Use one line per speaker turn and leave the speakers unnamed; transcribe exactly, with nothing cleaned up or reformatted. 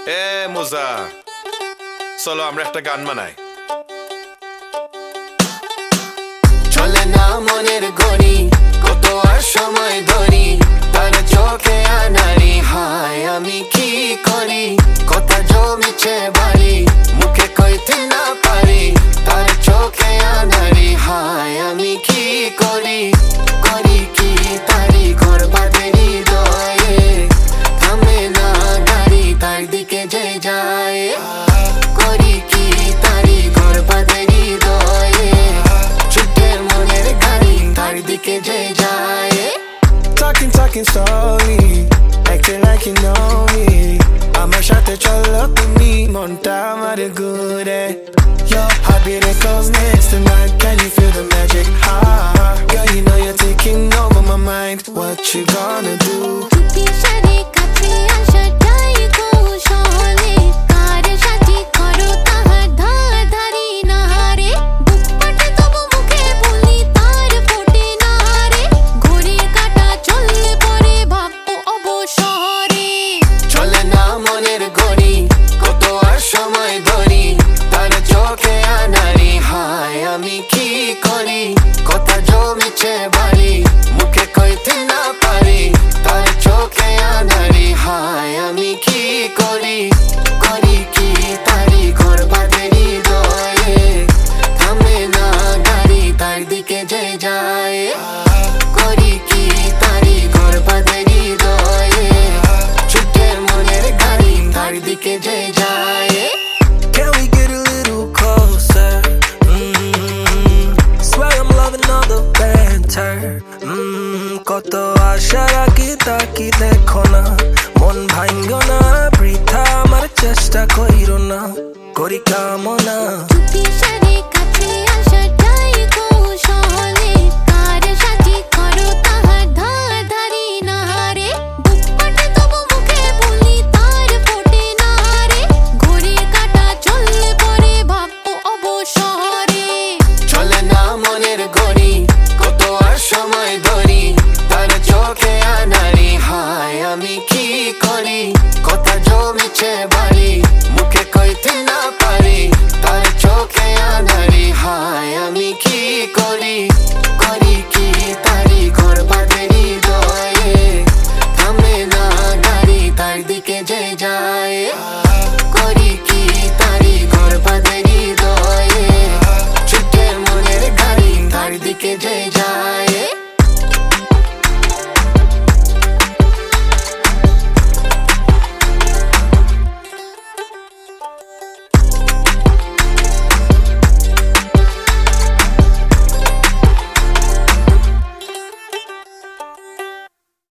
এ মুজা, চলো আমরা একটা গান বানাই।
চলে না মনের গড়ি, কত আর সময় ধরি, তার চোখে আনারি। হায় আমি কি করি, কথা জমিছে বাড়ি, মুখে কইতে না পারি, তার চোখে আনারি। হায় আমি কি করি, করি কি তারি, ঘর বাঁধে হৃদয়ে, থামে না গাড়ি, তার দিকে যে যায়। করি কি তারি, ঘর বাঁধে হৃদয়ে, ছুটে মনের গাড়ি, তার দিকে যে যায়।
Talking, talking slowly, acting like you know me. আমার সাথে চলো তুমি, মনটা আমার ঘুরে। Your heartbeat it goes next tonight. Can you feel the magic? Ah, girl, you know you're taking over my mind. What you gonna do?
আমি কি করি, কথা জমিছে বাড়ি, মুখে কইতে না পারি, তার চোখে আনারি। হায় আমি কি করি, করি কি তারি, ঘর বাঁধে হৃদয়ে, থামে না গাড়ি, তার দিকে যে যায়। করি কি তারি, ঘর বাঁধে হৃদয়ে, ছুটে মনের গাড়ি, তার দিকে যে যায়।
Can we get a little closer? কত আশা রাখি তাকি দেখো না, মন ভাঙ্গো না, বৃথা আমার চেষ্টা কইরো না, করি কামনা।
চলে না মনের গড়ি, কত আর সময় ধরি, তার চোখে আনারি। হায় আমি কি করি, কথা জমিছে বাড়ি, মুখে কইতে না পারি, তার চোখে আনারি। হায় আমি কি করি, করি